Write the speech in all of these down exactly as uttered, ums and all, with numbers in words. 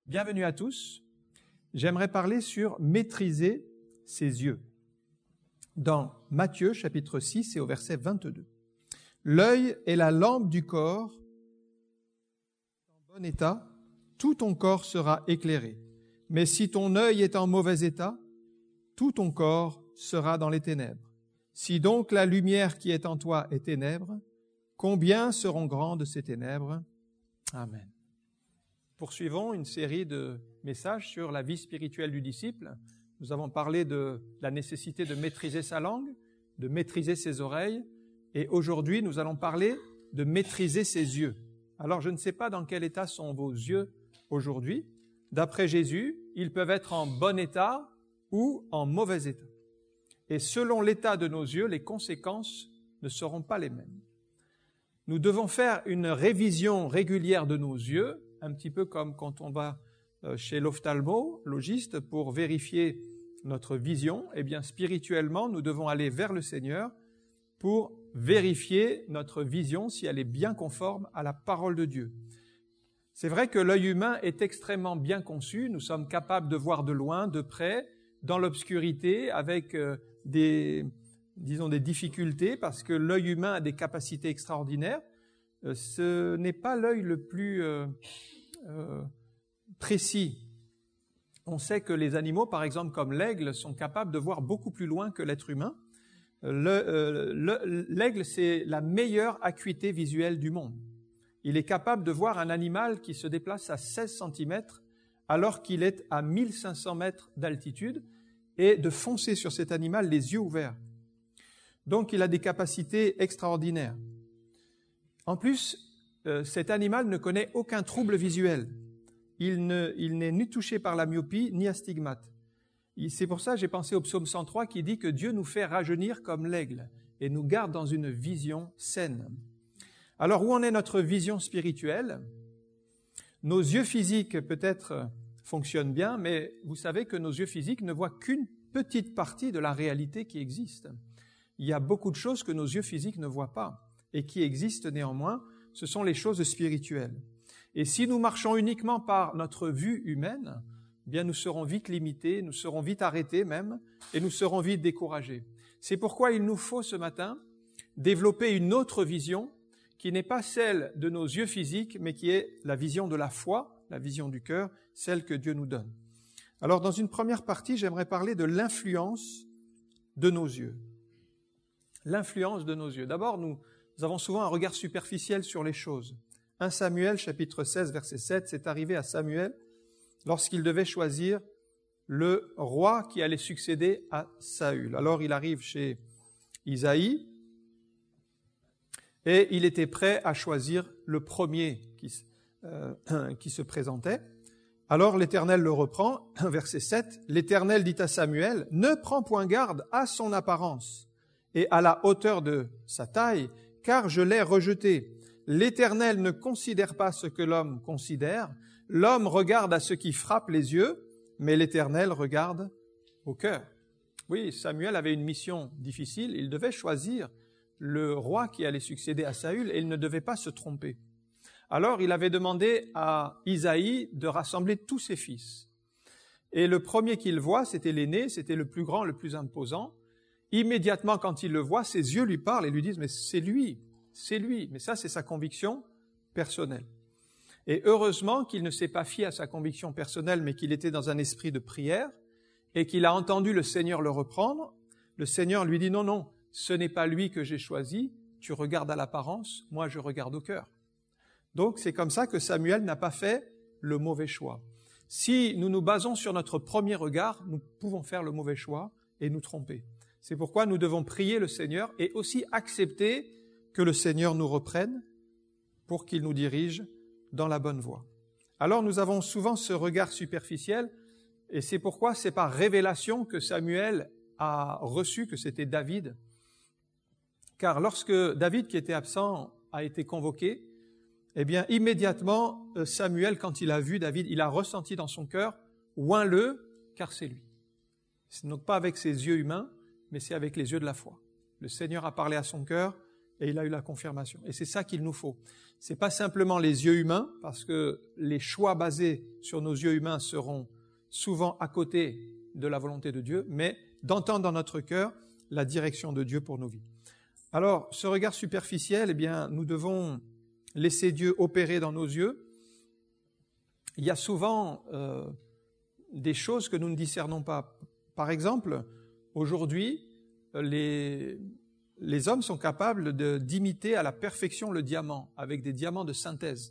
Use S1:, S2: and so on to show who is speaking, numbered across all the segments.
S1: Bienvenue à tous. J'aimerais parler sur maîtriser ses yeux. Dans Matthieu chapitre six et au verset vingt-deux. L'œil est la lampe du corps. En bon état, tout ton corps sera éclairé. Mais si ton œil est en mauvais état, tout ton corps sera dans les ténèbres. Si donc la lumière qui est en toi est ténèbres, combien seront grandes ces ténèbres? Amen. Poursuivons une série de messages sur la vie spirituelle du disciple. Nous avons parlé de la nécessité de maîtriser sa langue, de maîtriser ses oreilles, et aujourd'hui nous allons parler de maîtriser ses yeux. Alors je ne sais pas dans quel état sont vos yeux aujourd'hui. D'après Jésus, ils peuvent être en bon état ou en mauvais état. Et selon l'état de nos yeux, les conséquences ne seront pas les mêmes. Nous devons faire une révision régulière de nos yeux, un petit peu comme quand on va chez l'ophtalmologiste pour vérifier notre vision. Eh bien, spirituellement, nous devons aller vers le Seigneur pour vérifier notre vision si elle est bien conforme à la parole de Dieu. C'est vrai que l'œil humain est extrêmement bien conçu. Nous sommes capables de voir de loin, de près, dans l'obscurité, avec euh, des, disons, des difficultés, parce que l'œil humain a des capacités extraordinaires. Euh, ce n'est pas l'œil le plus euh, euh, précis. On sait que les animaux, par exemple, comme l'aigle, sont capables de voir beaucoup plus loin que l'être humain. Le, euh, le, l'aigle, c'est la meilleure acuité visuelle du monde. Il est capable de voir un animal qui se déplace à seize centimètres alors qu'il est à mille cinq cents mètres d'altitude et de foncer sur cet animal les yeux ouverts. Donc, il a des capacités extraordinaires. En plus, euh, cet animal ne connaît aucun trouble visuel. Il, ne, il n'est ni touché par la myopie, ni astigmate. C'est pour ça que j'ai pensé au psaume cent trois qui dit que Dieu nous fait rajeunir comme l'aigle et nous garde dans une vision saine. Alors, où en est notre vision spirituelle? Nos yeux physiques, peut-être, fonctionnent bien, mais vous savez que nos yeux physiques ne voient qu'une petite partie de la réalité qui existe. Il y a beaucoup de choses que nos yeux physiques ne voient pas et qui existent néanmoins. Ce sont les choses spirituelles. Et si nous marchons uniquement par notre vue humaine, eh bien nous serons vite limités, nous serons vite arrêtés même, et nous serons vite découragés. C'est pourquoi il nous faut ce matin développer une autre vision qui n'est pas celle de nos yeux physiques, mais qui est la vision de la foi, la vision du cœur, celle que Dieu nous donne. Alors, dans une première partie, j'aimerais parler de l'influence de nos yeux. L'influence de nos yeux. D'abord, nous, nous avons souvent un regard superficiel sur les choses. premier Samuel, chapitre seize, verset sept, c'est arrivé à Samuel lorsqu'il devait choisir le roi qui allait succéder à Saül. Alors, il arrive chez Isaïe, et il était prêt à choisir le premier qui, euh, qui se présentait. Alors l'Éternel le reprend, verset sept, l'Éternel dit à Samuel, « Ne prends point garde à son apparence et à la hauteur de sa taille, car je l'ai rejeté. L'Éternel ne considère pas ce que l'homme considère. L'homme regarde à ce qui frappe les yeux, mais l'Éternel regarde au cœur. » Oui, Samuel avait une mission difficile, il devait choisir le roi qui allait succéder à Saül, et il ne devait pas se tromper. Alors, il avait demandé à Isaïe de rassembler tous ses fils. Et le premier qu'il voit, c'était l'aîné, c'était le plus grand, le plus imposant. Immédiatement, quand il le voit, ses yeux lui parlent et lui disent « Mais c'est lui, c'est lui ». Mais ça, c'est sa conviction personnelle. Et heureusement qu'il ne s'est pas fié à sa conviction personnelle, mais qu'il était dans un esprit de prière et qu'il a entendu le Seigneur le reprendre. Le Seigneur lui dit « Non, non, ce n'est pas lui que j'ai choisi, tu regardes à l'apparence, moi je regarde au cœur. » Donc c'est comme ça que Samuel n'a pas fait le mauvais choix. Si nous nous basons sur notre premier regard, nous pouvons faire le mauvais choix et nous tromper. C'est pourquoi nous devons prier le Seigneur et aussi accepter que le Seigneur nous reprenne pour qu'il nous dirige dans la bonne voie. Alors nous avons souvent ce regard superficiel et c'est pourquoi c'est par révélation que Samuel a reçu que c'était David. Car lorsque David, qui était absent, a été convoqué, eh bien, immédiatement, Samuel, quand il a vu David, il a ressenti dans son cœur, oins-le, car c'est lui. C'est donc pas avec ses yeux humains, mais c'est avec les yeux de la foi. Le Seigneur a parlé à son cœur et il a eu la confirmation. Et c'est ça qu'il nous faut. C'est pas simplement les yeux humains, parce que les choix basés sur nos yeux humains seront souvent à côté de la volonté de Dieu, mais d'entendre dans notre cœur la direction de Dieu pour nos vies. Alors, ce regard superficiel, eh bien, nous devons laisser Dieu opérer dans nos yeux. Il y a souvent euh, des choses que nous ne discernons pas. Par exemple, aujourd'hui, les, les hommes sont capables de, d'imiter à la perfection le diamant, avec des diamants de synthèse.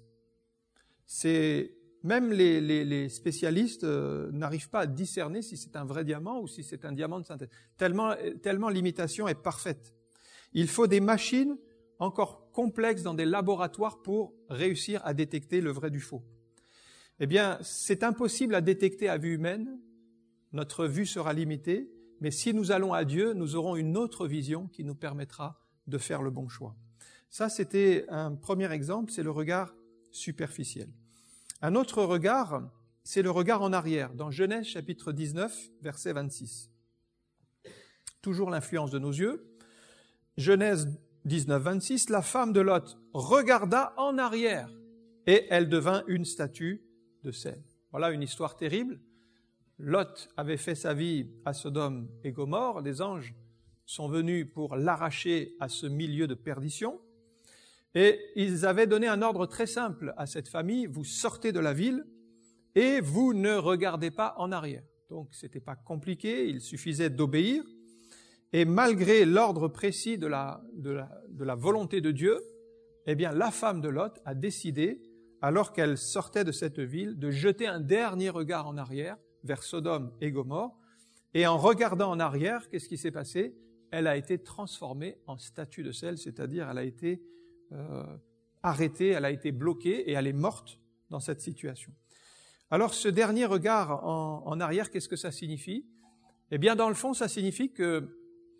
S1: C'est, même les, les, les spécialistes euh, n'arrivent pas à discerner si c'est un vrai diamant ou si c'est un diamant de synthèse. Tellement, tellement l'imitation est parfaite. Il faut des machines encore complexes dans des laboratoires pour réussir à détecter le vrai du faux. Eh bien, c'est impossible à détecter à vue humaine. Notre vue sera limitée. Mais si nous allons à Dieu, nous aurons une autre vision qui nous permettra de faire le bon choix. Ça, c'était un premier exemple, c'est le regard superficiel. Un autre regard, c'est le regard en arrière, dans Genèse chapitre dix-neuf, verset vingt-six. Toujours l'influence de nos yeux. Genèse dix-neuf, vingt-six, la femme de Lot regarda en arrière et elle devint une statue de sel. Voilà une histoire terrible. Lot avait fait sa vie à Sodome et Gomorrhe. Les anges sont venus pour l'arracher à ce milieu de perdition. Et ils avaient donné un ordre très simple à cette famille. Vous sortez de la ville et vous ne regardez pas en arrière. Donc, ce n'était pas compliqué, il suffisait d'obéir. Et malgré l'ordre précis de la, de la, de la volonté de Dieu, eh bien, la femme de Lot a décidé, alors qu'elle sortait de cette ville, de jeter un dernier regard en arrière vers Sodome et Gomorrhe. Et en regardant en arrière, qu'est-ce qui s'est passé? Elle a été transformée en statue de sel, c'est-à-dire elle a été euh, arrêtée, elle a été bloquée et elle est morte dans cette situation. Alors ce dernier regard en, en arrière, qu'est-ce que ça signifie? Eh bien, dans le fond, ça signifie que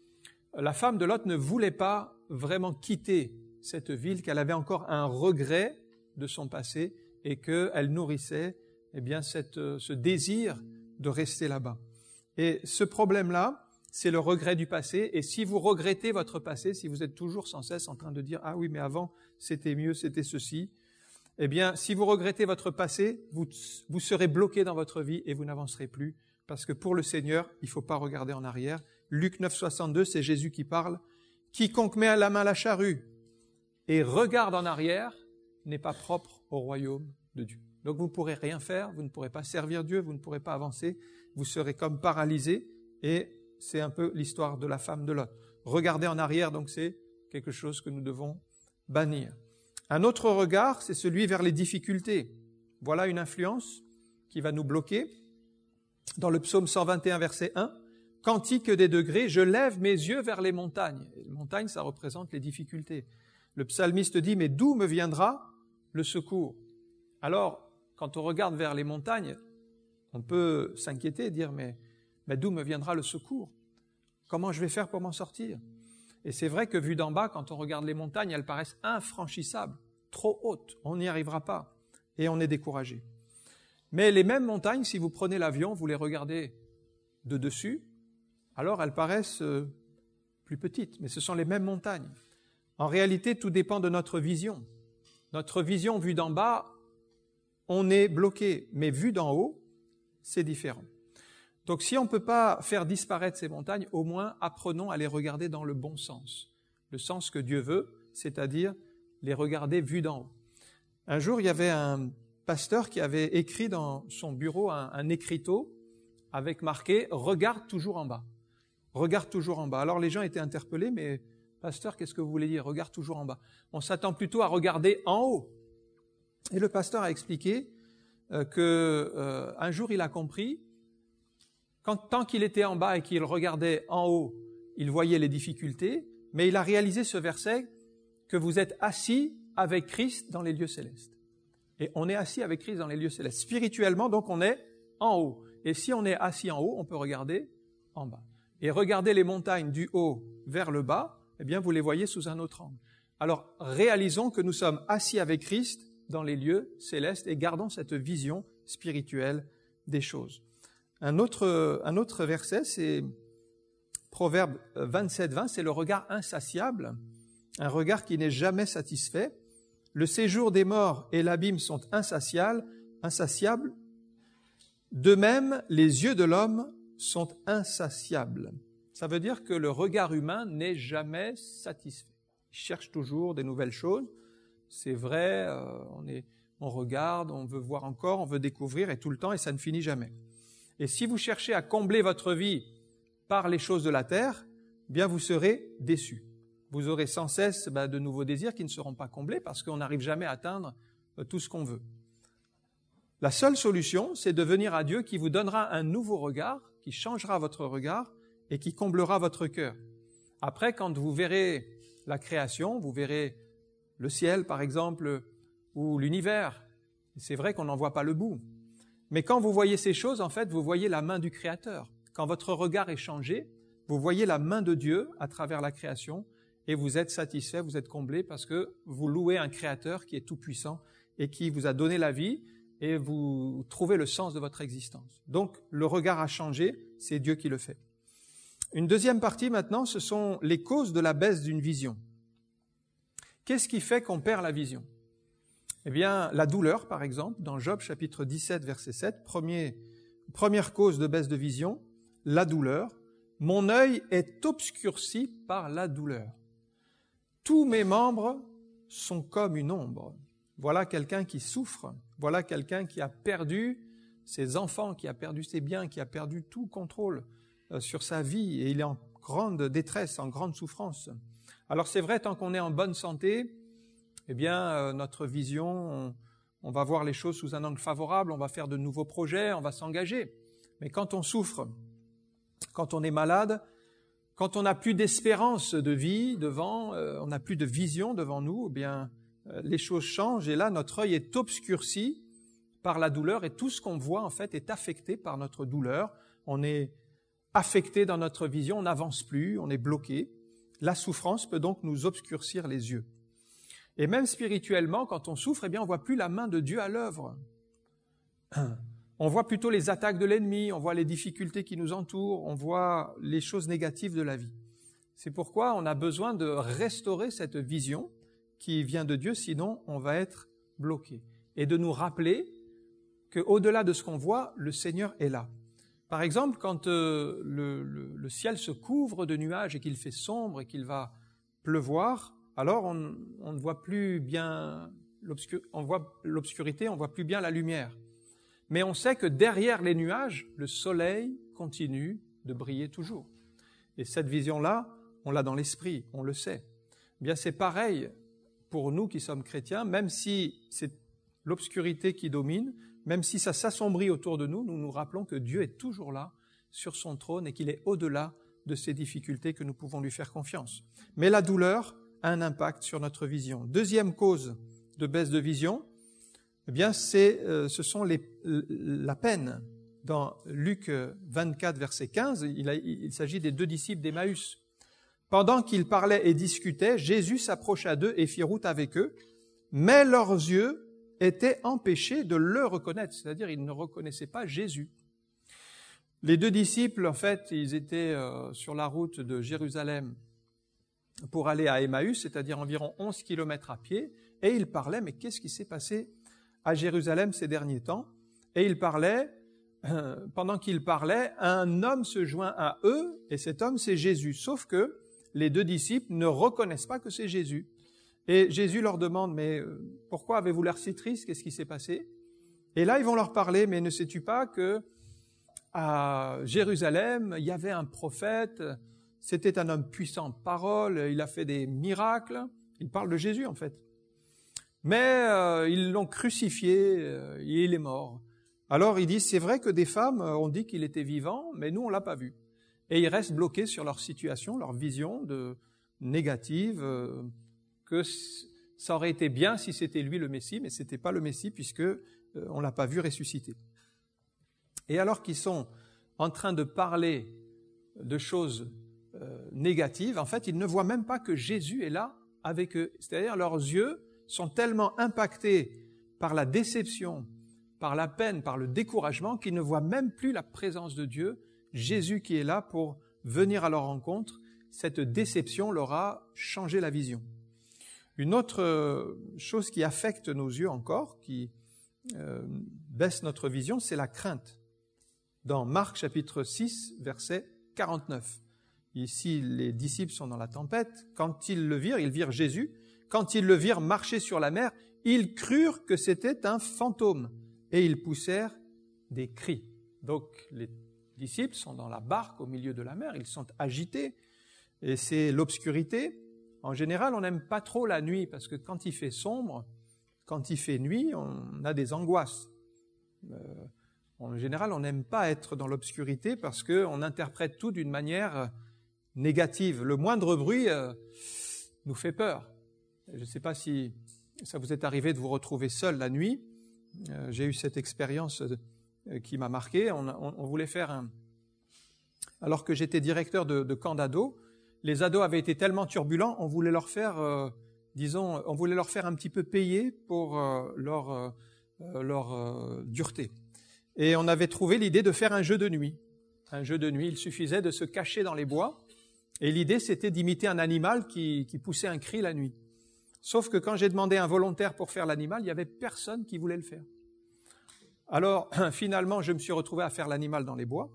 S1: la femme de Lot ne voulait pas vraiment quitter cette ville, qu'elle avait encore un regret de son passé et qu'elle nourrissait eh bien, cette, ce désir de rester là-bas. Et ce problème-là, c'est le regret du passé. Et si vous regrettez votre passé, si vous êtes toujours sans cesse en train de dire « Ah oui, mais avant, c'était mieux, c'était ceci », eh bien, si vous regrettez votre passé, vous, vous serez bloqué dans votre vie et vous n'avancerez plus. Parce que pour le Seigneur, il ne faut pas regarder en arrière. Luc neuf, soixante-deux, c'est Jésus qui parle. « Quiconque met à la main la charrue et regarde en arrière n'est pas propre au royaume de Dieu. » Donc vous ne pourrez rien faire, vous ne pourrez pas servir Dieu, vous ne pourrez pas avancer, vous serez comme paralysé, et c'est un peu l'histoire de la femme de Lot. Regarder en arrière, donc c'est quelque chose que nous devons bannir. Un autre regard, c'est celui vers les difficultés. Voilà une influence qui va nous bloquer. Dans le psaume cent vingt et un, verset un, « Cantique des degrés, je lève mes yeux vers les montagnes. » Les montagnes, ça représente les difficultés. Le psalmiste dit « Mais d'où me viendra le secours ?» Alors, quand on regarde vers les montagnes, on peut s'inquiéter et dire mais, « Mais d'où me viendra le secours? Comment je vais faire pour m'en sortir ?» Et c'est vrai que vu d'en bas, quand on regarde les montagnes, elles paraissent infranchissables, trop hautes, on n'y arrivera pas et on est découragé. Mais les mêmes montagnes, si vous prenez l'avion, vous les regardez de dessus, alors elles paraissent plus petites, mais ce sont les mêmes montagnes. En réalité, tout dépend de notre vision. Notre vision vue d'en bas, on est bloqué, mais vu d'en haut, c'est différent. Donc si on ne peut pas faire disparaître ces montagnes, au moins apprenons à les regarder dans le bon sens. Le sens que Dieu veut, c'est-à-dire les regarder vus d'en haut. Un jour, il y avait un pasteur qui avait écrit dans son bureau un, un écriteau avec marqué « Regarde toujours en bas ». Regarde toujours en bas. Alors les gens étaient interpellés, mais pasteur, qu'est-ce que vous voulez dire? Regarde toujours en bas. On s'attend plutôt à regarder en haut. Et le pasteur a expliqué euh, que euh, un jour il a compris, quand, tant qu'il était en bas et qu'il regardait en haut, il voyait les difficultés, mais il a réalisé ce verset que vous êtes assis avec Christ dans les lieux célestes. Et on est assis avec Christ dans les lieux célestes. Spirituellement, donc on est en haut. Et si on est assis en haut, on peut regarder en bas. Et regarder les montagnes du haut vers le bas, eh bien vous les voyez sous un autre angle. Alors réalisons que nous sommes assis avec Christ dans les lieux célestes et gardons cette vision spirituelle des choses. Un autre, un autre verset, c'est Proverbe vingt-sept, vingt, c'est le regard insatiable. un regard qui n'est jamais satisfait. Le séjour des morts et l'abîme sont insatiables, insatiables. De même, les yeux de l'homme sont insatiables. Ça veut dire que le regard humain n'est jamais satisfait. Il cherche toujours des nouvelles choses. C'est vrai, euh, on, est, on regarde, on veut voir encore, on veut découvrir, et tout le temps, et ça ne finit jamais. Et si vous cherchez à combler votre vie par les choses de la terre, eh bien vous serez déçus. Vous aurez sans cesse ben, de nouveaux désirs qui ne seront pas comblés parce qu'on n'arrive jamais à atteindre euh, tout ce qu'on veut. La seule solution, c'est de venir à Dieu qui vous donnera un nouveau regard, qui changera votre regard et qui comblera votre cœur. Après, quand vous verrez la création, vous verrez le ciel, par exemple, ou l'univers. C'est vrai qu'on n'en voit pas le bout. Mais quand vous voyez ces choses, en fait, vous voyez la main du Créateur. Quand votre regard est changé, vous voyez la main de Dieu à travers la création et vous êtes satisfait, vous êtes comblé parce que vous louez un Créateur qui est tout-puissant et qui vous a donné la vie et vous trouvez le sens de votre existence. Donc, le regard a changé, c'est Dieu qui le fait. Une deuxième partie maintenant, ce sont les causes de la baisse d'une vision. Qu'est-ce qui fait qu'on perd la vision ? Eh bien, la douleur, par exemple, dans Job chapitre dix-sept, verset sept, premier, première cause de baisse de vision, la douleur. Mon œil est obscurci par la douleur. Tous mes membres sont comme une ombre. Voilà quelqu'un qui souffre, voilà quelqu'un qui a perdu ses enfants, qui a perdu ses biens, qui a perdu tout contrôle sur sa vie et il est en grande détresse, en grande souffrance. Alors c'est vrai, tant qu'on est en bonne santé, eh bien euh, notre vision, on, on va voir les choses sous un angle favorable, on va faire de nouveaux projets, on va s'engager. Mais quand on souffre, quand on est malade, quand on n'a plus d'espérance de vie devant, euh, on n'a plus de vision devant nous, eh bien euh, les choses changent et là notre œil est obscurci par la douleur et tout ce qu'on voit en fait est affecté par notre douleur. On est affecté dans notre vision, on n'avance plus, on est bloqué. La souffrance peut donc nous obscurcir les yeux. Et même spirituellement, quand on souffre, eh bien, on voit plus la main de Dieu à l'œuvre. On voit plutôt les attaques de l'ennemi, on voit les difficultés qui nous entourent, on voit les choses négatives de la vie. C'est pourquoi on a besoin de restaurer cette vision qui vient de Dieu, sinon on va être bloqué. Et de nous rappeler qu'au-delà de ce qu'on voit, le Seigneur est là. Par exemple, quand euh, le, le, le ciel se couvre de nuages et qu'il fait sombre et qu'il va pleuvoir, alors on, on ne voit plus bien l'obscur, on voit l'obscurité, on voit plus bien la lumière. Mais on sait que derrière les nuages, le soleil continue de briller toujours. Et cette vision-là, on l'a dans l'esprit, on le sait. Eh bien, c'est pareil pour nous qui sommes chrétiens, même si c'est l'obscurité qui domine, même si ça s'assombrit autour de nous, nous nous rappelons que Dieu est toujours là, sur son trône, et qu'il est au-delà de ces difficultés que nous pouvons lui faire confiance. Mais la douleur a un impact sur notre vision. Deuxième cause de baisse de vision, eh bien, c'est, euh, ce sont les, la peine. Dans Luc vingt-quatre, verset quinze, il, a, il s'agit des deux disciples d'Emmaüs. Pendant qu'ils parlaient et discutaient, Jésus s'approcha d'eux et fit route avec eux, mais leurs yeux étaient empêchés de le reconnaître, c'est-à-dire ils ne reconnaissaient pas Jésus. Les deux disciples, en fait, ils étaient euh, sur la route de Jérusalem pour aller à Emmaüs, c'est-à-dire environ onze kilomètres à pied, et ils parlaient, mais qu'est-ce qui s'est passé à Jérusalem ces derniers temps ? Et ils parlaient, euh, pendant qu'ils parlaient, un homme se joint à eux, et cet homme c'est Jésus, sauf que les deux disciples ne reconnaissent pas que c'est Jésus. Et Jésus leur demande, mais pourquoi avez-vous l'air si triste ? Qu'est-ce qui s'est passé ? Et là, ils vont leur parler, mais ne sais-tu pas que à Jérusalem, il y avait un prophète, c'était un homme puissant de parole, il a fait des miracles. Il parle de Jésus, en fait. Mais euh, ils l'ont crucifié, euh, et il est mort. Alors ils disent, c'est vrai que des femmes ont dit qu'il était vivant, mais nous, on l'a pas vu. Et ils restent bloqués sur leur situation, leur vision de négative, euh, que ça aurait été bien si c'était lui le Messie, mais c'était pas le Messie puisque euh, on l'a pas vu ressusciter. Et alors qu'ils sont en train de parler de choses euh, négatives, en fait, ils ne voient même pas que Jésus est là avec eux. C'est-à-dire leurs yeux sont tellement impactés par la déception, par la peine, par le découragement, qu'ils ne voient même plus la présence de Dieu, Jésus qui est là pour venir à leur rencontre. Cette déception leur a changé la vision. Une autre chose qui affecte nos yeux encore, qui euh, baisse notre vision, c'est la crainte. Dans Marc chapitre six, verset quarante-neuf. Ici, les disciples sont dans la tempête. Quand ils le virent, ils virent Jésus. Quand ils le virent marcher sur la mer, ils crurent que c'était un fantôme et ils poussèrent des cris. Donc, les disciples sont dans la barque au milieu de la mer, ils sont agités et c'est l'obscurité. En général, on n'aime pas trop la nuit parce que quand il fait sombre, quand il fait nuit, on a des angoisses. Euh, en général, on n'aime pas être dans l'obscurité parce qu'on interprète tout d'une manière négative. Le moindre bruit euh, nous fait peur. Je ne sais pas si ça vous est arrivé de vous retrouver seul la nuit. Euh, j'ai eu cette expérience euh, qui m'a marqué. On, on, on voulait faire un... Alors que j'étais directeur de, de camp d'ados, les ados avaient été tellement turbulents, on voulait leur faire, euh, disons, on voulait leur faire un petit peu payer pour euh, leur, euh, leur euh, dureté. Et on avait trouvé l'idée de faire un jeu de nuit. Un jeu de nuit, il suffisait de se cacher dans les bois. Et l'idée, c'était d'imiter un animal qui, qui poussait un cri la nuit. Sauf que quand j'ai demandé un volontaire pour faire l'animal, il n'y avait personne qui voulait le faire. Alors, finalement, je me suis retrouvé à faire l'animal dans les bois,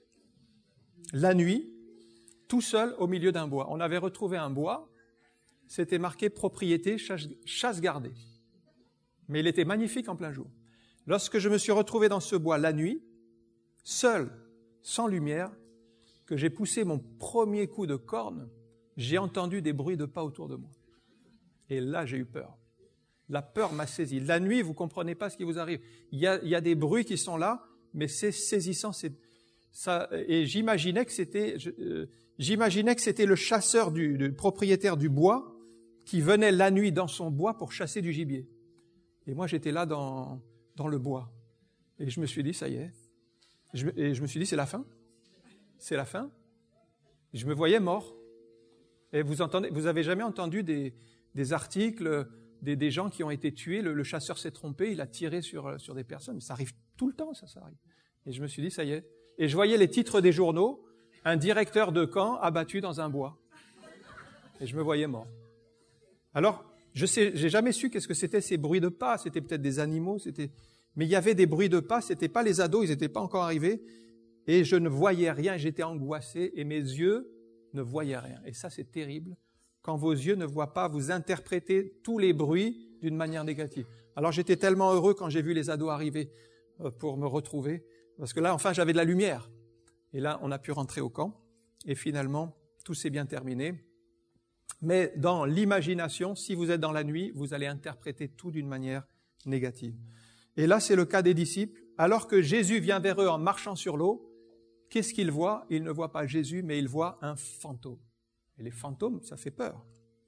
S1: la nuit, tout seul au milieu d'un bois. On avait retrouvé un bois, c'était marqué « propriété chasse, chasse gardée ». Mais il était magnifique en plein jour. Lorsque je me suis retrouvé dans ce bois la nuit, seul, sans lumière, que j'ai poussé mon premier coup de corne, j'ai entendu des bruits de pas autour de moi. Et là, j'ai eu peur. La peur m'a saisi. La nuit, vous ne comprenez pas ce qui vous arrive. Il y a, il y a des bruits qui sont là, mais c'est saisissant. C'est, ça, et j'imaginais que c'était, je, euh, j'imaginais que c'était le chasseur, du, du propriétaire du bois, qui venait la nuit dans son bois pour chasser du gibier. Et moi, j'étais là dans, dans le bois. Et je me suis dit, ça y est. Je, et je me suis dit, c'est la fin. C'est la fin. Je me voyais mort. Et vous entendez, vous avez jamais entendu des, des articles, des, des gens qui ont été tués, le, le chasseur s'est trompé, il a tiré sur, sur des personnes. Ça arrive tout le temps, ça, ça arrive. Et je me suis dit, ça y est. Et je voyais les titres des journaux, un directeur de camp abattu dans un bois. Et je me voyais mort. Alors, je sais, j'ai jamais su qu'est-ce que c'était ces bruits de pas. C'était peut-être des animaux, c'était, mais il y avait des bruits de pas. C'était pas les ados, ils n'étaient pas encore arrivés. Et je ne voyais rien, j'étais angoissé et mes yeux ne voyaient rien. Et ça, c'est terrible. Quand vos yeux ne voient pas, vous interprétez tous les bruits d'une manière négative. Alors j'étais tellement heureux quand j'ai vu les ados arriver pour me retrouver, parce que là, enfin, j'avais de la lumière. Et là, on a pu rentrer au camp, et finalement, tout s'est bien terminé. Mais dans l'imagination, si vous êtes dans la nuit, vous allez interpréter tout d'une manière négative. Et là, c'est le cas des disciples. Alors que Jésus vient vers eux en marchant sur l'eau, qu'est-ce qu'ils voient? Ils ne voient pas Jésus, mais ils voient un fantôme. Et les fantômes, ça fait peur.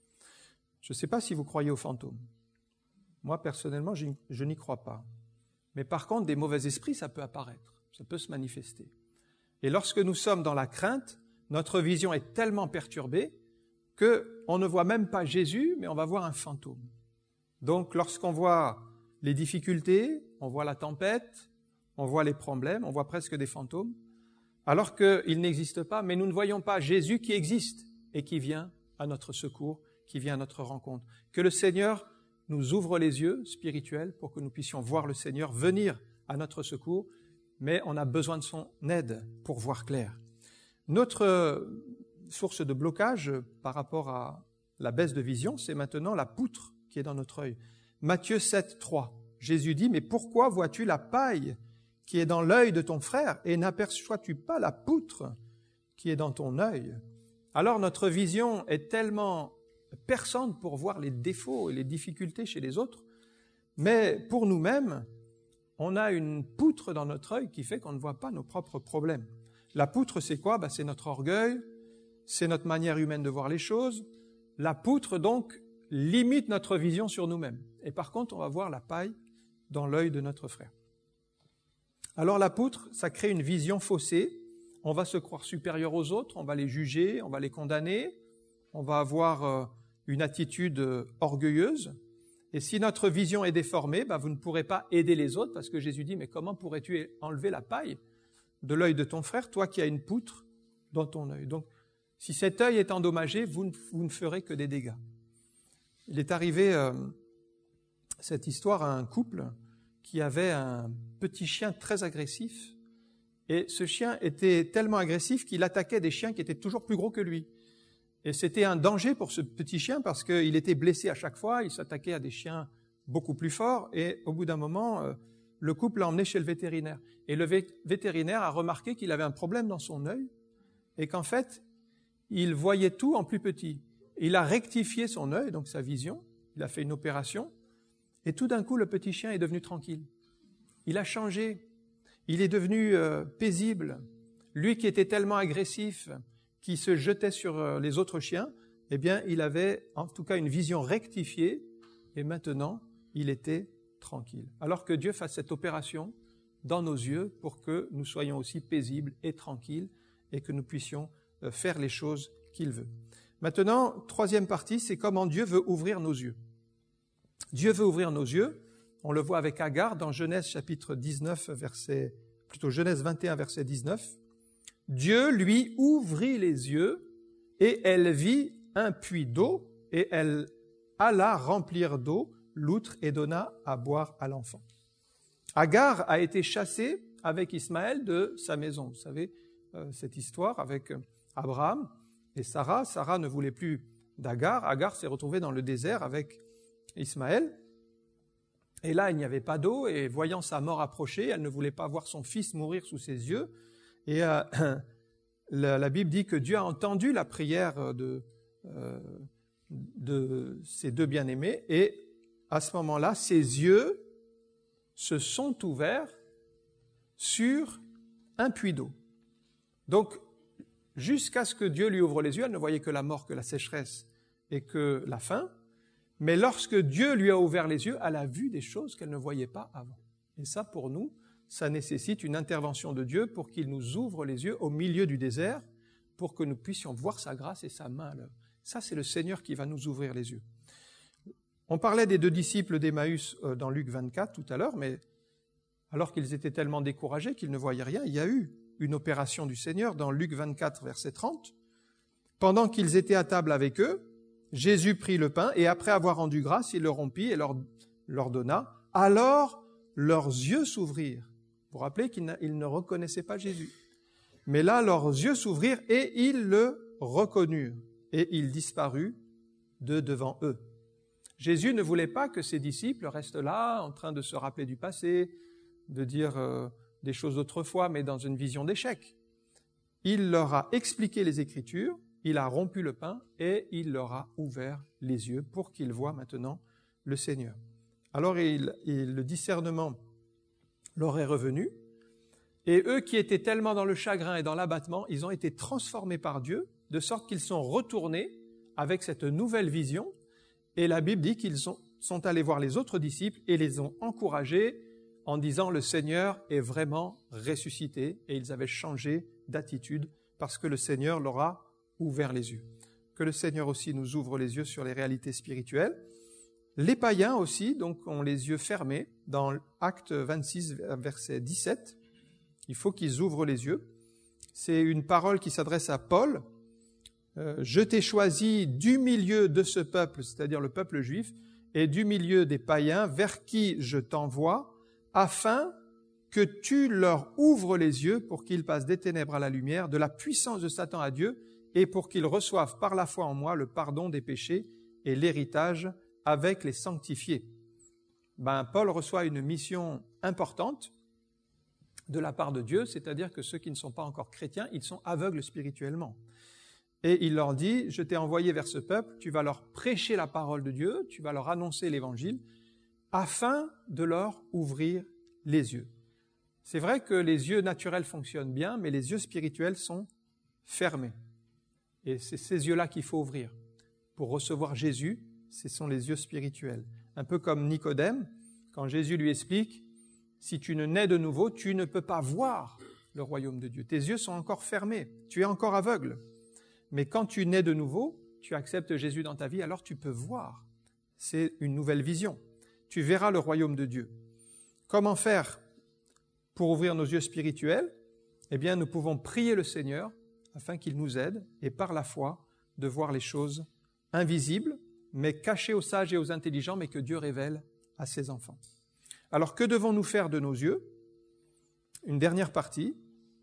S1: Je ne sais pas si vous croyez aux fantômes. Moi, personnellement, je n'y crois pas. Mais par contre, des mauvais esprits, ça peut apparaître, ça peut se manifester. Et lorsque nous sommes dans la crainte, notre vision est tellement perturbée qu'on ne voit même pas Jésus, mais on va voir un fantôme. Donc, lorsqu'on voit les difficultés, on voit la tempête, on voit les problèmes, on voit presque des fantômes, alors qu'ils n'existent pas, mais nous ne voyons pas Jésus qui existe et qui vient à notre secours, qui vient à notre rencontre. Que le Seigneur nous ouvre les yeux spirituels pour que nous puissions voir le Seigneur venir à notre secours, mais on a besoin de son aide pour voir clair. Notre source de blocage par rapport à la baisse de vision, c'est maintenant la poutre qui est dans notre œil. Matthieu sept, trois, Jésus dit « Mais pourquoi vois-tu la paille qui est dans l'œil de ton frère et n'aperçois-tu pas la poutre qui est dans ton œil ?» Alors notre vision est tellement perçante pour voir les défauts et les difficultés chez les autres, mais pour nous-mêmes, on a une poutre dans notre œil qui fait qu'on ne voit pas nos propres problèmes. La poutre, c'est quoi? Ben, c'est notre orgueil, c'est notre manière humaine de voir les choses. La poutre, donc, limite notre vision sur nous-mêmes. Et par contre, on va voir la paille dans l'œil de notre frère. Alors la poutre, ça crée une vision faussée. On va se croire supérieur aux autres, on va les juger, on va les condamner, on va avoir une attitude orgueilleuse. Et si notre vision est déformée, ben vous ne pourrez pas aider les autres parce que Jésus dit « Mais comment pourrais-tu enlever la paille de l'œil de ton frère, toi qui as une poutre dans ton œil ?» Donc, si cet œil est endommagé, vous ne, vous ne ferez que des dégâts. Il est arrivé euh, cette histoire à un couple qui avait un petit chien très agressif. Et ce chien était tellement agressif qu'il attaquait des chiens qui étaient toujours plus gros que lui. Et c'était un danger pour ce petit chien parce qu'il était blessé à chaque fois, il s'attaquait à des chiens beaucoup plus forts. Et au bout d'un moment, euh, le couple l'a emmené chez le vétérinaire. Et le vé- vétérinaire a remarqué qu'il avait un problème dans son œil et qu'en fait, il voyait tout en plus petit. Il a rectifié son œil, donc sa vision, il a fait une opération, et tout d'un coup, le petit chien est devenu tranquille. Il a changé, il est devenu euh, paisible. Lui qui était tellement agressif, qui se jetait sur euh, les autres chiens, eh bien, il avait en tout cas une vision rectifiée, et maintenant, il était tranquille. Alors que Dieu fasse cette opération dans nos yeux pour que nous soyons aussi paisibles et tranquilles et que nous puissions euh, faire les choses qu'il veut. Maintenant, troisième partie, c'est comment Dieu veut ouvrir nos yeux. Dieu veut ouvrir nos yeux. On le voit avec Agar dans Genèse chapitre dix-neuf, verset, plutôt Genèse vingt et un, verset dix-neuf. Dieu lui ouvrit les yeux et elle vit un puits d'eau et elle alla remplir d'eau l'outre et donna à boire à l'enfant. Agar a été chassée avec Ismaël de sa maison. Vous savez, euh, cette histoire avec Abraham et Sarah. Sarah ne voulait plus d'Agar. Agar s'est retrouvée dans le désert avec Ismaël. Et là, il n'y avait pas d'eau, et voyant sa mort approcher, elle ne voulait pas voir son fils mourir sous ses yeux. Et euh, la, la Bible dit que Dieu a entendu la prière de, euh, de ses deux bien-aimés, et à ce moment-là, ses yeux se sont ouverts sur un puits d'eau. Donc, jusqu'à ce que Dieu lui ouvre les yeux, elle ne voyait que la mort, que la sécheresse et que la faim. Mais lorsque Dieu lui a ouvert les yeux, elle a vu des choses qu'elle ne voyait pas avant. Et ça, pour nous, ça nécessite une intervention de Dieu pour qu'il nous ouvre les yeux au milieu du désert, pour que nous puissions voir sa grâce et sa main à l'œuvre. Ça, c'est le Seigneur qui va nous ouvrir les yeux. On parlait des deux disciples d'Emmaüs dans Luc vingt-quatre tout à l'heure, mais alors qu'ils étaient tellement découragés qu'ils ne voyaient rien, il y a eu une opération du Seigneur dans Luc vingt-quatre, verset trente. Pendant qu'ils étaient à table avec eux, Jésus prit le pain et après avoir rendu grâce, il le rompit et leur, leur donna. Alors leurs yeux s'ouvrirent. Vous vous rappelez qu'ils ne reconnaissaient pas Jésus. Mais là, leurs yeux s'ouvrirent et ils le reconnurent. Et il disparut de devant eux. Jésus ne voulait pas que ses disciples restent là, en train de se rappeler du passé, de dire euh, des choses d'autrefois, mais dans une vision d'échec. Il leur a expliqué les Écritures, il a rompu le pain et il leur a ouvert les yeux pour qu'ils voient maintenant le Seigneur. Alors il, il, le discernement leur est revenu et eux qui étaient tellement dans le chagrin et dans l'abattement, ils ont été transformés par Dieu de sorte qu'ils sont retournés avec cette nouvelle vision et la Bible dit qu'ils sont, sont allés voir les autres disciples et les ont encouragés en disant « Le Seigneur est vraiment ressuscité » et ils avaient changé d'attitude parce que le Seigneur leur a ouvert les yeux. Que le Seigneur aussi nous ouvre les yeux sur les réalités spirituelles. Les païens aussi, donc, ont les yeux fermés. Dans Acte vingt-six, verset dix-sept, il faut qu'ils ouvrent les yeux. C'est une parole qui s'adresse à Paul. Euh, « Je t'ai choisi du milieu de ce peuple, c'est-à-dire le peuple juif, et du milieu des païens, vers qui je t'envoie, afin que tu leur ouvres les yeux pour qu'ils passent des ténèbres à la lumière, de la puissance de Satan à Dieu, et pour qu'ils reçoivent par la foi en moi le pardon des péchés et l'héritage avec les sanctifiés. » Ben, Paul reçoit une mission importante de la part de Dieu, c'est-à-dire que ceux qui ne sont pas encore chrétiens, ils sont aveugles spirituellement. Et il leur dit, je t'ai envoyé vers ce peuple, tu vas leur prêcher la parole de Dieu, tu vas leur annoncer l'évangile, afin de leur ouvrir les yeux. C'est vrai que les yeux naturels fonctionnent bien, mais les yeux spirituels sont fermés. Et c'est ces yeux-là qu'il faut ouvrir. Pour recevoir Jésus, ce sont les yeux spirituels. Un peu comme Nicodème, quand Jésus lui explique, si tu ne nais de nouveau, tu ne peux pas voir le royaume de Dieu. Tes yeux sont encore fermés, tu es encore aveugle. Mais quand tu nais de nouveau, tu acceptes Jésus dans ta vie, alors tu peux voir. C'est une nouvelle vision. Tu verras le royaume de Dieu. Comment faire pour ouvrir nos yeux spirituels? Eh bien, nous pouvons prier le Seigneur afin qu'il nous aide et par la foi de voir les choses invisibles, mais caché aux sages et aux intelligents, mais que Dieu révèle à ses enfants. Alors, que devons-nous faire de nos yeux? Une dernière partie.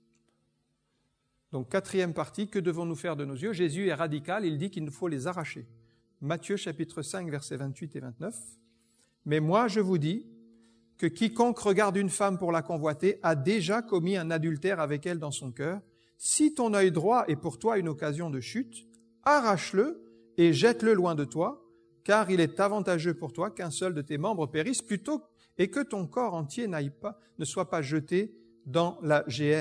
S1: Donc, quatrième partie, que devons-nous faire de nos yeux? Jésus est radical, il dit qu'il nous faut les arracher. Matthieu chapitre cinq, versets vingt-huit et vingt-neuf. « Mais moi, je vous dis que quiconque regarde une femme pour la convoiter a déjà commis un adultère avec elle dans son cœur. Si ton œil droit est pour toi une occasion de chute, arrache-le et jette-le loin de toi, car il est avantageux pour toi qu'un seul de tes membres périsse plutôt et que ton corps entier n'aille pas, ne soit pas jeté dans la géhenne. »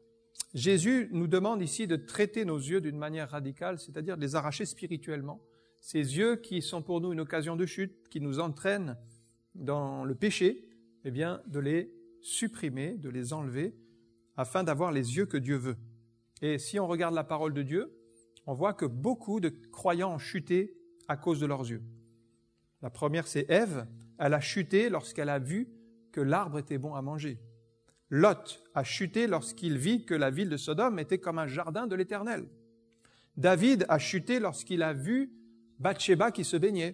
S1: Jésus nous demande ici de traiter nos yeux d'une manière radicale, c'est-à-dire de les arracher spirituellement. Ces yeux qui sont pour nous une occasion de chute, qui nous entraînent dans le péché, eh bien, de les supprimer, de les enlever, afin d'avoir les yeux que Dieu veut. Et si on regarde la parole de Dieu, on voit que beaucoup de croyants ont chuté à cause de leurs yeux. La première, c'est Ève. Elle a chuté lorsqu'elle a vu que l'arbre était bon à manger. Lot a chuté lorsqu'il vit que la ville de Sodome était comme un jardin de l'Éternel. David a chuté lorsqu'il a vu Bathsheba qui se baignait.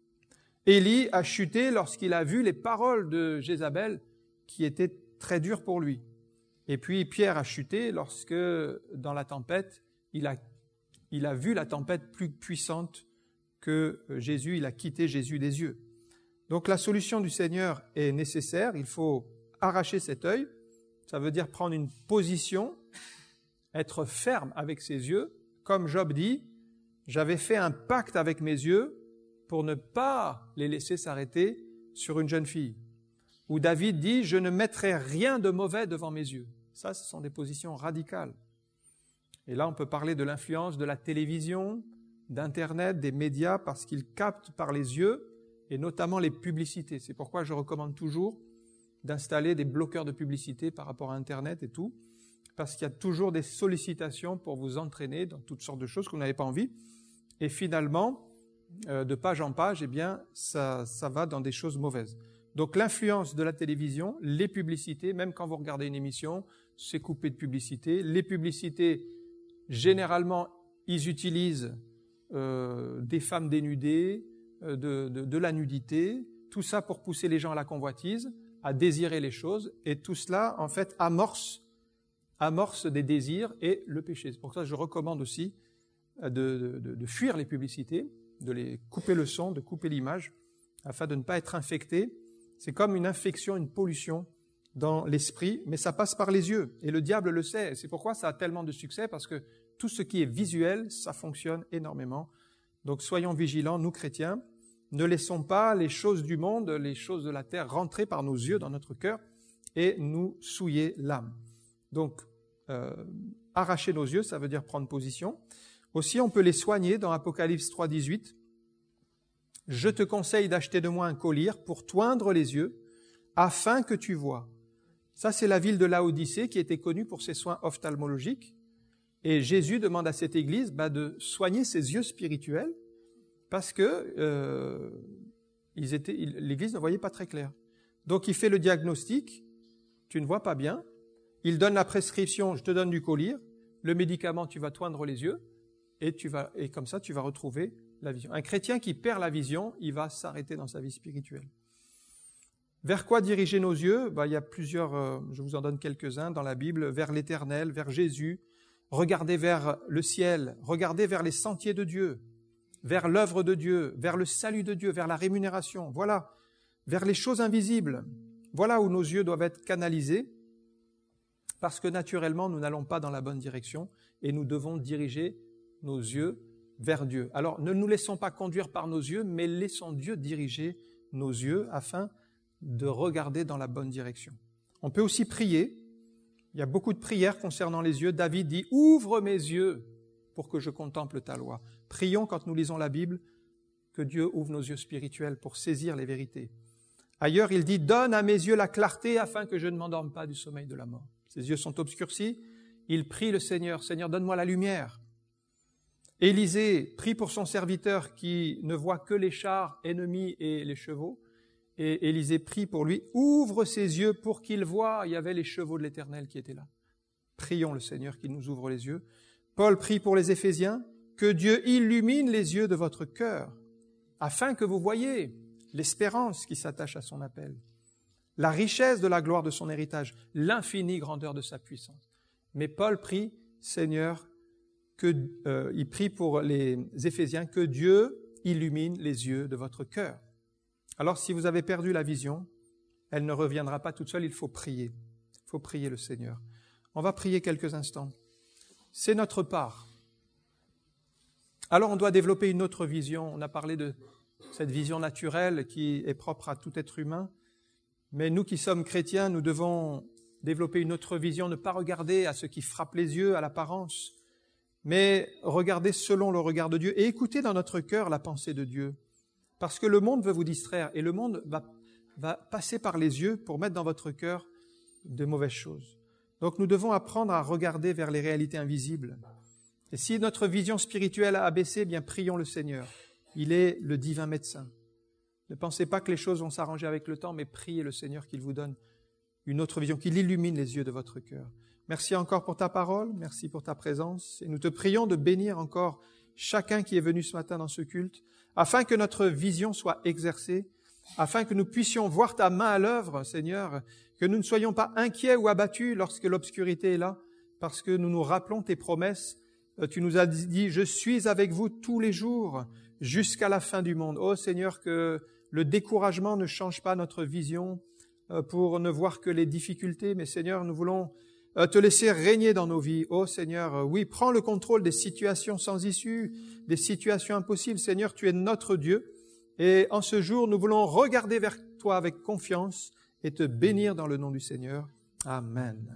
S1: Élie a chuté lorsqu'il a vu les paroles de Jézabel qui étaient très dures pour lui. Et puis Pierre a chuté lorsque, dans la tempête, il a, il a vu la tempête plus puissante que Jésus, il a quitté Jésus des yeux. Donc la solution du Seigneur est nécessaire, il faut arracher cet œil, ça veut dire prendre une position, être ferme avec ses yeux, comme Job dit, j'avais fait un pacte avec mes yeux pour ne pas les laisser s'arrêter sur une jeune fille. Ou David dit, je ne mettrai rien de mauvais devant mes yeux. Ça, ce sont des positions radicales. Et là, on peut parler de l'influence de la télévision, d'Internet, des médias, parce qu'ils captent par les yeux, et notamment les publicités. C'est pourquoi je recommande toujours d'installer des bloqueurs de publicité par rapport à Internet et tout, parce qu'il y a toujours des sollicitations pour vous entraîner dans toutes sortes de choses que vous n'avez pas envie. Et finalement, euh, de page en page, eh bien, ça, ça va dans des choses mauvaises. Donc l'influence de la télévision, les publicités, même quand vous regardez une émission, c'est coupé de publicité. Les publicités, généralement, ils utilisent euh, des femmes dénudées, euh, de, de, de la nudité, tout ça pour pousser les gens à la convoitise, à désirer les choses, et tout cela, en fait, amorce, amorce des désirs et le péché. C'est pour ça que je recommande aussi de, de, de fuir les publicités, de les couper le son, de couper l'image, afin de ne pas être infecté. C'est comme une infection, une pollution dans l'esprit, mais ça passe par les yeux. Et le diable le sait. C'est pourquoi ça a tellement de succès, parce que tout ce qui est visuel, ça fonctionne énormément. Donc soyons vigilants, nous chrétiens. Ne laissons pas les choses du monde, les choses de la terre rentrer par nos yeux dans notre cœur et nous souiller l'âme. Donc, euh, arracher nos yeux, ça veut dire prendre position. Aussi, on peut les soigner dans Apocalypse trois, dix-huit. « Je te conseille d'acheter de moi un collier pour toindre les yeux, afin que tu vois. » Ça, c'est la ville de Laodicée qui était connue pour ses soins ophtalmologiques. Et Jésus demande à cette église bah, de soigner ses yeux spirituels parce que euh, ils étaient, ils, l'église ne voyait pas très clair. Donc, il fait le diagnostic. Tu ne vois pas bien. Il donne la prescription, je te donne du collier. Le médicament, tu vas toindre les yeux. Et, tu vas, et comme ça, tu vas retrouver la vision. Un chrétien qui perd la vision, il va s'arrêter dans sa vie spirituelle. Vers quoi diriger nos yeux? Ben, il y a plusieurs, euh, je vous en donne quelques-uns dans la Bible, vers l'Éternel, vers Jésus. Regardez vers le ciel, regardez vers les sentiers de Dieu, vers l'œuvre de Dieu, vers le salut de Dieu, vers la rémunération. Voilà, vers les choses invisibles. Voilà où nos yeux doivent être canalisés, parce que naturellement, nous n'allons pas dans la bonne direction et nous devons diriger nos yeux vers Dieu. Alors, ne nous laissons pas conduire par nos yeux, mais laissons Dieu diriger nos yeux afin de regarder dans la bonne direction. On peut aussi prier. Il y a beaucoup de prières concernant les yeux. David dit « Ouvre mes yeux pour que je contemple ta loi ». Prions quand nous lisons la Bible que Dieu ouvre nos yeux spirituels pour saisir les vérités. Ailleurs, il dit « Donne à mes yeux la clarté afin que je ne m'endorme pas du sommeil de la mort ». Ses yeux sont obscurcis. Il prie le Seigneur « Seigneur, donne-moi la lumière ». Élisée prie pour son serviteur qui ne voit que les chars ennemis et les chevaux. Et Élisée prie pour lui, ouvre ses yeux pour qu'il voie. Il y avait les chevaux de l'Éternel qui étaient là. Prions le Seigneur qu'il nous ouvre les yeux. Paul prie pour les Éphésiens, que Dieu illumine les yeux de votre cœur afin que vous voyiez l'espérance qui s'attache à son appel, la richesse de la gloire de son héritage, l'infinie grandeur de sa puissance. Mais Paul prie, Seigneur, que, euh, il prie pour les Éphésiens, que Dieu illumine les yeux de votre cœur. Alors, si vous avez perdu la vision, elle ne reviendra pas toute seule, il faut prier. Il faut prier le Seigneur. On va prier quelques instants. C'est notre part. Alors, on doit développer une autre vision. On a parlé de cette vision naturelle qui est propre à tout être humain. Mais nous qui sommes chrétiens, nous devons développer une autre vision, ne pas regarder à ce qui frappe les yeux, à l'apparence, mais regarder selon le regard de Dieu et écouter dans notre cœur la pensée de Dieu. Parce que le monde veut vous distraire et le monde va, va passer par les yeux pour mettre dans votre cœur de mauvaises choses. Donc nous devons apprendre à regarder vers les réalités invisibles. Et si notre vision spirituelle a abaissé, eh bien prions le Seigneur. Il est le divin médecin. Ne pensez pas que les choses vont s'arranger avec le temps, mais priez le Seigneur qu'il vous donne une autre vision, qu'il illumine les yeux de votre cœur. Merci encore pour ta parole, merci pour ta présence. Et nous te prions de bénir encore chacun qui est venu ce matin dans ce culte, afin que notre vision soit exercée, afin que nous puissions voir ta main à l'œuvre, Seigneur, que nous ne soyons pas inquiets ou abattus lorsque l'obscurité est là, parce que nous nous rappelons tes promesses. Tu nous as dit, je suis avec vous tous les jours, jusqu'à la fin du monde. Ô Seigneur, que le découragement ne change pas notre vision pour ne voir que les difficultés, mais Seigneur, nous voulons te laisser régner dans nos vies. Ô Seigneur, oui, prends le contrôle des situations sans issue, des situations impossibles. Seigneur, tu es notre Dieu. Et en ce jour, nous voulons regarder vers toi avec confiance et te bénir dans le nom du Seigneur. Amen.